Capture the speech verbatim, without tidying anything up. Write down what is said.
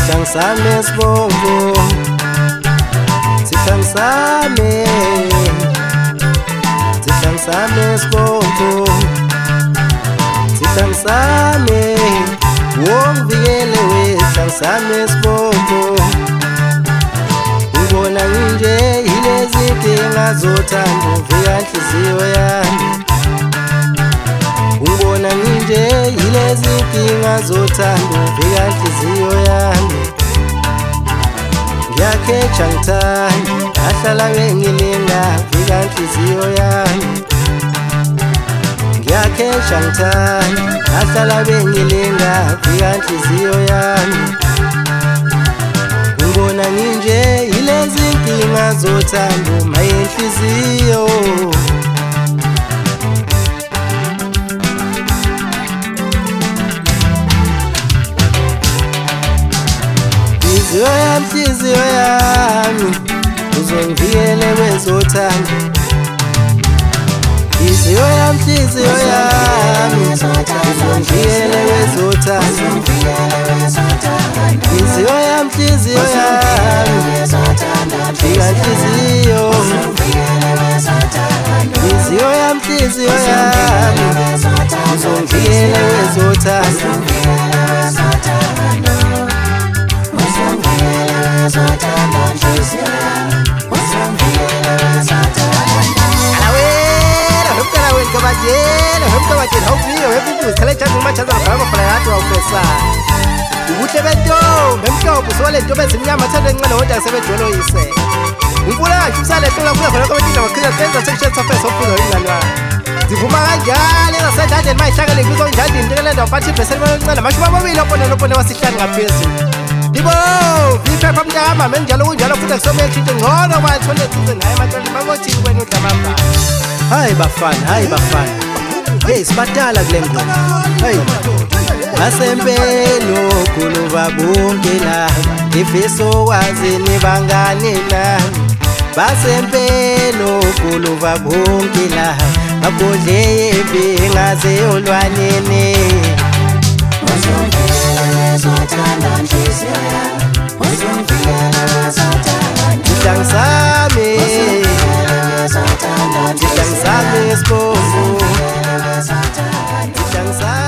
Sihlangisame sibongo, sihlangisame, sihlangisame sibongo, sihlangisame, wongivikele we sihlangisame sibongo. Ubona nginje yilezi dinga zothanda uvika inhliziyo yami. Ubona nginje yilezi dinga zothanda uvika inhliziyo yami. Ngiyakheja ngithanda ahlala bengilinga vika inhliziyo yami. Ngiyakheja ngithanda ahlala bengilinga vika inhliziyo yami. Ubona nginje yilezi dinga zothanda uma inhliziyo. Inhliziyo yami, inhliziyo yami, uzongivikele wezothanda. Inhliziyo yami, inhliziyo yami, uzongivikele wezothanda. Inhliziyo yami, inhliziyo yami, vika inhliziyo. Inhliziyo yami, inhliziyo yami, uzongivikele wezothanda. Kabajele hemkabajele hawuviyo hebibuzi khale chazi machaza ngababa fala yathi wawufesa ubuhle bentombi emhlophe usole ntombi ezimnyama thanda encane kodwa sebejolo yise unkula ngashusale tola kuya khona kwabatinda bakhiya senza section surface ofuzo ingane wami zivuma kanjalo engasendadeni mayihlakele ngizo njalo indikelenda bathi ibheseli bancane mashuma amabili opone nopone wasihlanu ngaphezulu Dibo viphepha mntama menjalo kunjalo futhi kusomela into ngcono bathole thuze naye manje babothi wena udlamamba. Hayi bafana, hayi bafana. Hey sibadala kule ngoma. Hey. Asempelo kuluva bonke la. Ifiso wazi nibangane la. Basempelo kuluva bonke la. Bagodle ebi ngaze olwanene. Uzongivele zothanda inhliziyo yami. Uzongivele zothanda. Sihlangisame. Sihlangisame sibongo, sihlangisame